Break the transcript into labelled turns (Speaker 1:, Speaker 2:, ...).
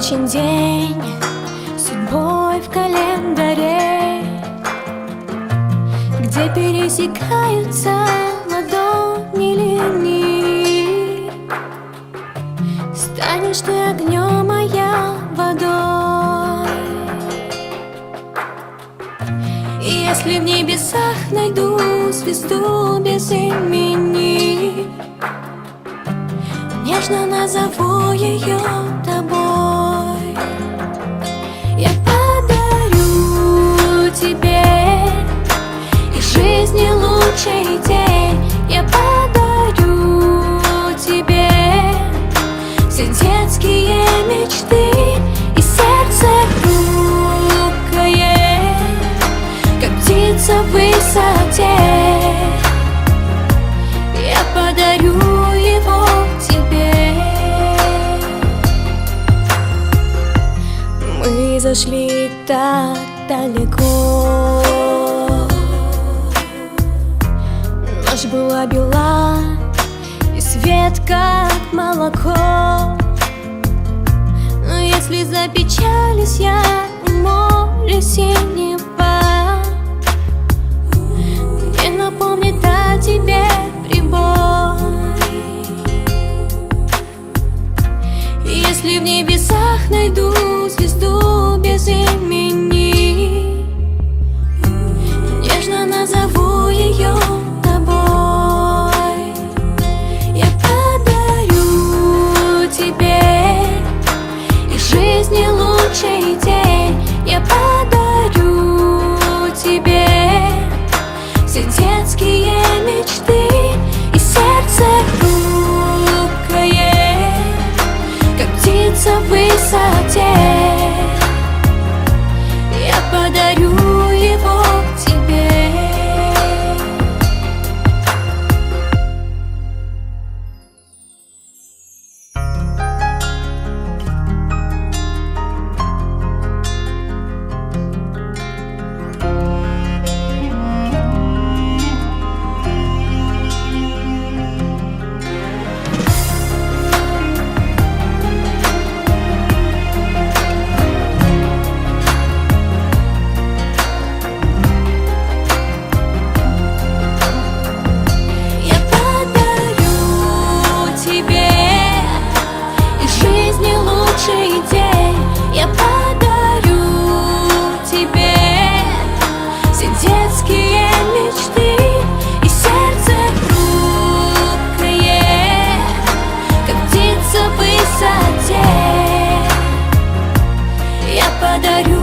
Speaker 1: назначен день судьбой в календаре, где пересекаются ладони линии. Станешь ты огнем, а я водой. И если в небесах найду звезду без имени, нежно назову ее тобой. Я подарю тебе из жизни лучший день. Я подарю тебе все детские мечты и сердце хрупкое, как птица в высоте. Я подарю его тебе. Мы зашли так далеко, ночь была бела и свет как молоко. Но если запечалюсь я у моря синего, мне напомнит о тебе прибой. И если в небесах найду звезду без имени, нежно назову ее тобой. Я подарю тебе из жизни лучший день. Я подарю тебе все детские мечты и сердце хрупкое, как птица в высоте. Я подарю его тебе. Я подарю тебе все детские мечты и сердце хрупкое, как птица в высоте. Я подарю